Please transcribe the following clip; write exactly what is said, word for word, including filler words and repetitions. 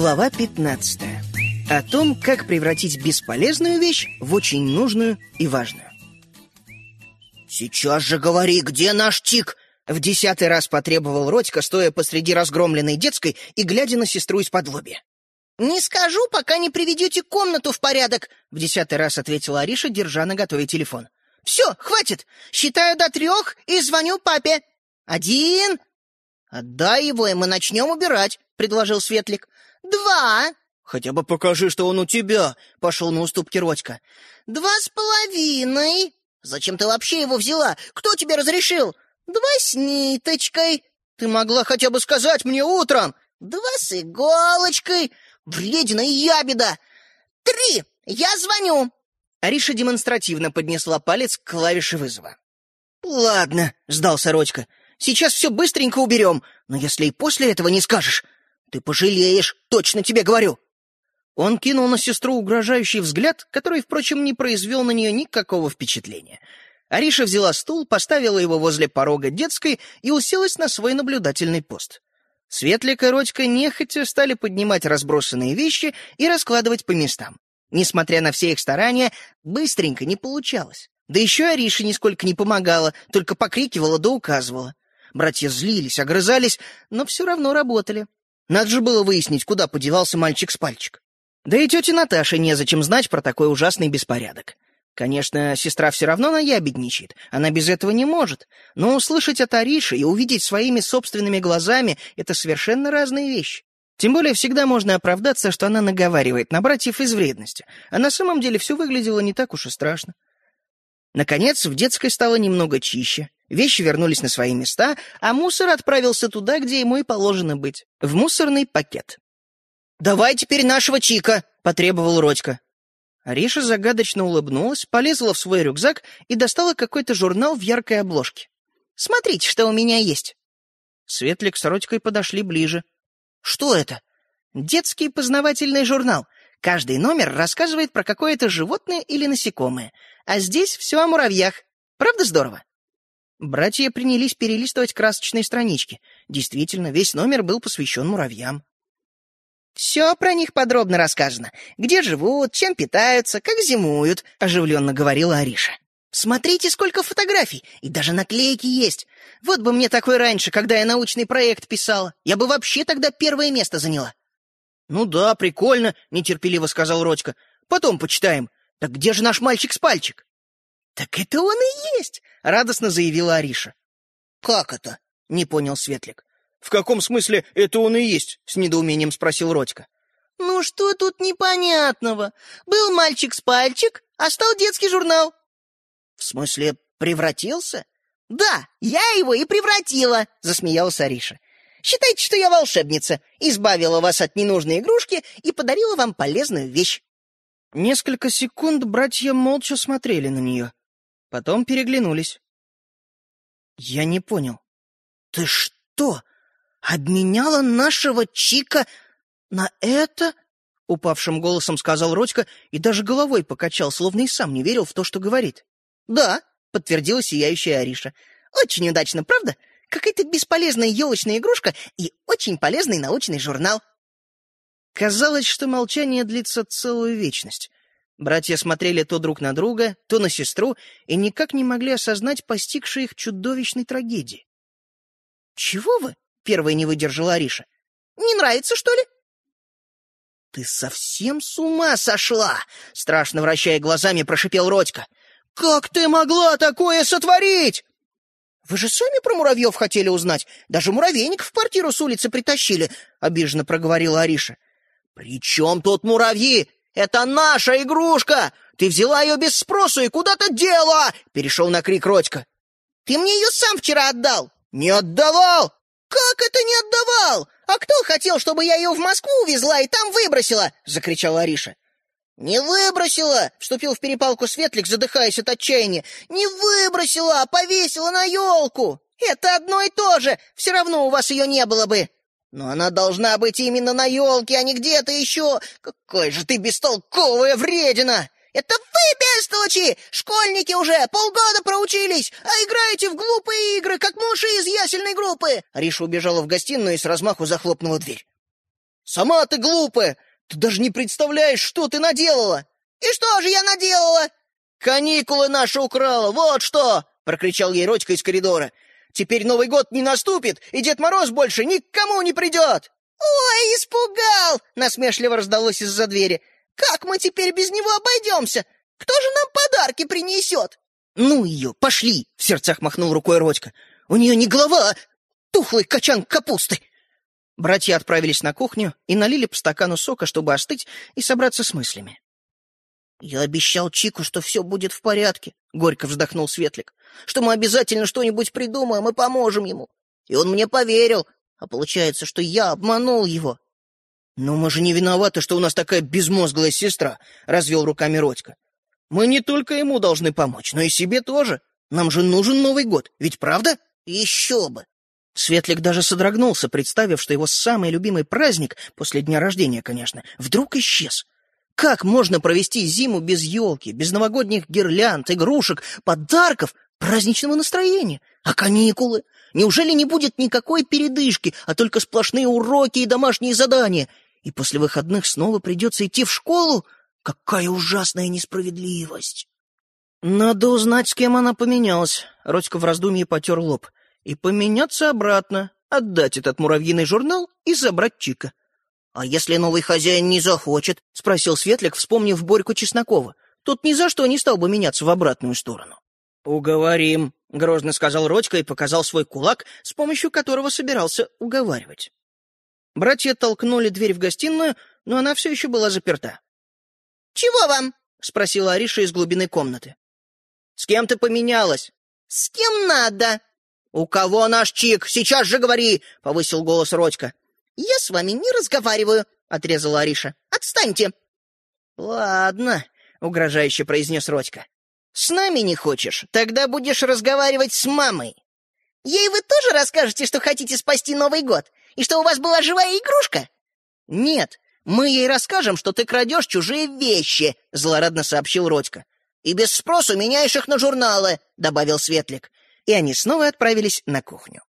Глава пятнадцатая. О том, как превратить бесполезную вещь в очень нужную и важную. «Сейчас же говори, где наш Тик?» В десятый раз потребовал Родька, стоя посреди разгромленной детской и глядя на сестру из-подлобья. «Не скажу, пока не приведете комнату в порядок», — в десятый раз ответила Ариша, держа наготове телефон. «Все, хватит! Считаю до трех и звоню папе. Один!» «Отдай его, и мы начнем убирать», — предложил Светлик. «Два!» «Хотя бы покажи, что он у тебя», — пошел на уступки Родька. «Два с половиной!» «Зачем ты вообще его взяла? Кто тебе разрешил?» «Два с ниточкой!» «Ты могла хотя бы сказать мне утром!» «Два с иголочкой!» «Вредина и ябеда!» «Три! Я звоню!» Ариша демонстративно поднесла палец к клавише вызова. «Ладно», — сдался Родька, — «сейчас все быстренько уберем, но если и после этого не скажешь, ты пожалеешь, точно тебе говорю». Он кинул на сестру угрожающий взгляд, который, впрочем, не произвел на нее никакого впечатления. Ариша взяла стул, поставила его возле порога детской и уселась на свой наблюдательный пост. Светлик и Родька нехотя стали поднимать разбросанные вещи и раскладывать по местам. Несмотря на все их старания, быстренько не получалось. Да еще Ариша нисколько не помогала, только покрикивала да указывала. Братья злились, огрызались, но все равно работали. Надо же было выяснить, куда подевался мальчик с пальчик. Да и тете Наташе незачем знать про такой ужасный беспорядок. Конечно, сестра все равно наябедничает, она без этого не может, но услышать от Ариши и увидеть своими собственными глазами — это совершенно разные вещи. Тем более всегда можно оправдаться, что она наговаривает на братьев из вредности, а на самом деле все выглядело не так уж и страшно. Наконец, в детской стало немного чище, вещи вернулись на свои места, а мусор отправился туда, где ему и положено быть — в мусорный пакет. «Давай теперь нашего Чика!» — потребовал Родька. Ариша загадочно улыбнулась, полезла в свой рюкзак и достала какой-то журнал в яркой обложке. «Смотрите, что у меня есть!» Светлик с Родькой подошли ближе. «Что это?» «Детский познавательный журнал. Каждый номер рассказывает про какое-то животное или насекомое. А здесь все о муравьях. Правда здорово?» Братья принялись перелистывать красочные странички. Действительно, весь номер был посвящен муравьям. «Все про них подробно рассказано. Где живут, чем питаются, как зимуют», — оживленно говорила Ариша. «Смотрите, сколько фотографий, и даже наклейки есть. Вот бы мне такой раньше, когда я научный проект писала. Я бы вообще тогда первое место заняла». «Ну да, прикольно», — нетерпеливо сказал Родька. «Потом почитаем. Так где же наш мальчик с пальчик?» «Так это он и есть», — радостно заявила Ариша. «Как это?» — не понял Светлик. «В каком смысле это он и есть?» — с недоумением спросил Родька. «Ну что тут непонятного? Был мальчик с пальчик, а стал детский журнал». «В смысле, превратился?» «Да, я его и превратила», — засмеялась Ариша. «Считайте, что я волшебница, избавила вас от ненужной игрушки и подарила вам полезную вещь». Несколько секунд братья молча смотрели на нее. Потом переглянулись. «Я не понял. Ты что, обменяла нашего Чика на это?» — упавшим голосом сказал Родька и даже головой покачал, словно и сам не верил в то, что говорит. «Да», — подтвердила сияющая Ариша. «Очень удачно, правда? Какая-то бесполезная елочная игрушка и очень полезный научный журнал». Казалось, что молчание длится целую вечность. Братья смотрели то друг на друга, то на сестру и никак не могли осознать постигшей их чудовищной трагедии. «Чего вы?» — первой не выдержала Ариша. «Не нравится, что ли?» «Ты совсем с ума сошла?» — страшно вращая глазами, прошипел Родька. «Как ты могла такое сотворить?» «Вы же сами про муравьев хотели узнать. Даже муравейник в квартиру с улицы притащили», — обиженно проговорила Ариша. «При чем тут муравьи? Это наша игрушка! Ты взяла ее без спросу и куда-то дела!» — перешел на крик Родька. «Ты мне ее сам вчера отдал!» «Не отдавал!» «Как это не отдавал? А кто хотел, чтобы я ее в Москву увезла и там выбросила?» — закричала Ариша. «Не выбросила!» — вступил в перепалку Светлик, задыхаясь от отчаяния. «Не выбросила, а повесила на елку! Это одно и то же! Все равно у вас ее не было бы!» «Но она должна быть именно на елке, а не где-то еще! Какой же ты бестолковая вредина! Это вы, бестолочи! Школьники уже полгода проучились, а играете в глупые игры, как мыши из ясельной группы!» Ариша убежала в гостиную и с размаху захлопнула дверь. Сама ты глупая! Ты даже не представляешь, что ты наделала!» «И что же я наделала?» «Каникулы наши украла, вот что!» — прокричал ей Родька из коридора. «Теперь Новый год не наступит, и Дед Мороз больше никому не придет!» «Ой, испугал!» — насмешливо раздалось из-за двери. «Как мы теперь без него обойдемся? Кто же нам подарки принесет?» «Ну ее, пошли!» — в сердцах махнул рукой Родька. «У нее не голова, а тухлый качан капусты!» Братья отправились на кухню и налили по стакану сока, чтобы остыть и собраться с мыслями. «Я обещал Чику, что все будет в порядке», — горько вздохнул Светлик, «что мы обязательно что-нибудь придумаем и поможем ему. И он мне поверил, а получается, что я обманул его». «Но мы же не виноваты, что у нас такая безмозглая сестра», — развел руками Родька. «Мы не только ему должны помочь, но и себе тоже. Нам же нужен Новый год, ведь правда?» «Еще бы!» Светлик даже содрогнулся, представив, что его самый любимый праздник, после дня рождения, конечно, вдруг исчез. Как можно провести зиму без елки, без новогодних гирлянд, игрушек, подарков, праздничного настроения? А каникулы? Неужели не будет никакой передышки, а только сплошные уроки и домашние задания? И после выходных снова придется идти в школу? Какая ужасная несправедливость! Надо узнать, с кем она поменялась. Родька в раздумье потер лоб. И поменяться обратно, отдать этот муравьиный журнал и забрать Чика. «А если новый хозяин не захочет?» — спросил Светлик, вспомнив Борьку Чеснокова. Тот ни за что не стал бы меняться в обратную сторону. «Уговорим», — грозно сказал Родька и показал свой кулак, с помощью которого собирался уговаривать. Братья толкнули дверь в гостиную, но она все еще была заперта. «Чего вам?» — спросила Ариша из глубины комнаты. «С кем ты поменялась?» «С кем надо?» «У кого наш Чик? Сейчас же говори!» — повысил голос Родька. «Я с вами не разговариваю», — отрезала Ариша. «Отстаньте!» «Ладно», — угрожающе произнес Родька. «С нами не хочешь? Тогда будешь разговаривать с мамой». «Ей вы тоже расскажете, что хотите спасти Новый год? И что у вас была живая игрушка?» «Нет, мы ей расскажем, что ты крадешь чужие вещи», — злорадно сообщил Родька. «И без спросу меняешь их на журналы», — добавил Светлик. И они снова отправились на кухню.